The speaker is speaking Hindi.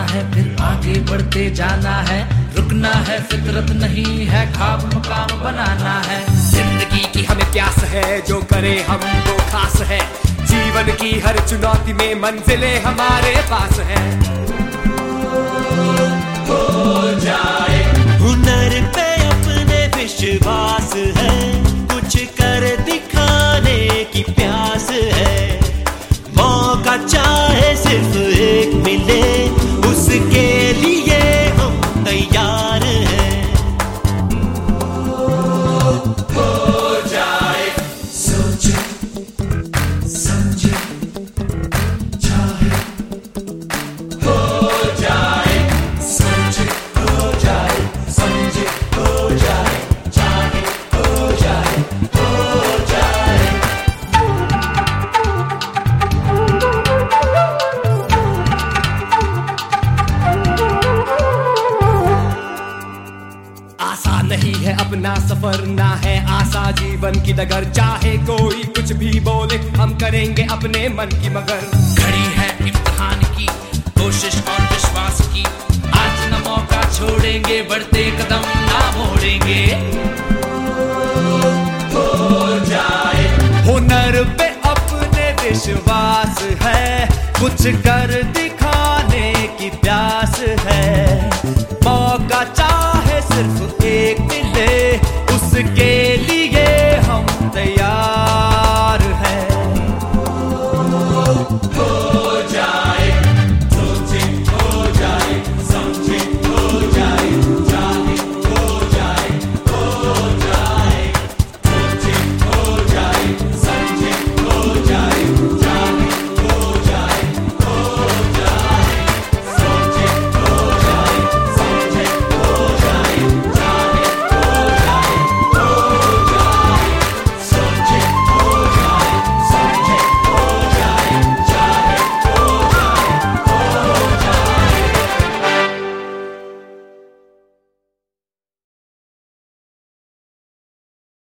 है फिर आगे बढ़ते जाना है, रुकना है फितरत नहीं है, ख्वाब मुकाम बनाना है। जिंदगी की हमें प्यास है, जो करे हम वो खास है, जीवन की हर चुनौती में मंजिलें हमारे पास है। हो जाए हुनर पे अपने विश्वास है, कुछ कर दिखाने की प्यास है, मौका चाहे सिर्फ एक मिले, उसके लिए हम तैयार हैं। हो जाए सोचे समझे चाहे, हो जाए सोचे हो जाए समझे हो जाए चाहे हो जाए हो जाए। आसान नहीं है अपना सफर, ना है आशा जीवन की डगर, चाहे कोई कुछ भी बोले हम करेंगे अपने मन की मगर। घड़ी है इम्तिहान की, कोशिश और विश्वास की, आज न मौका छोड़ेंगे, बढ़ते कदम ना मोड़ेंगे। हो जाए हुनर पे अपने विश्वास है, कुछ कर दिखाने की प्यास है, मौका चाहे सिर्फ एक मिले, उसके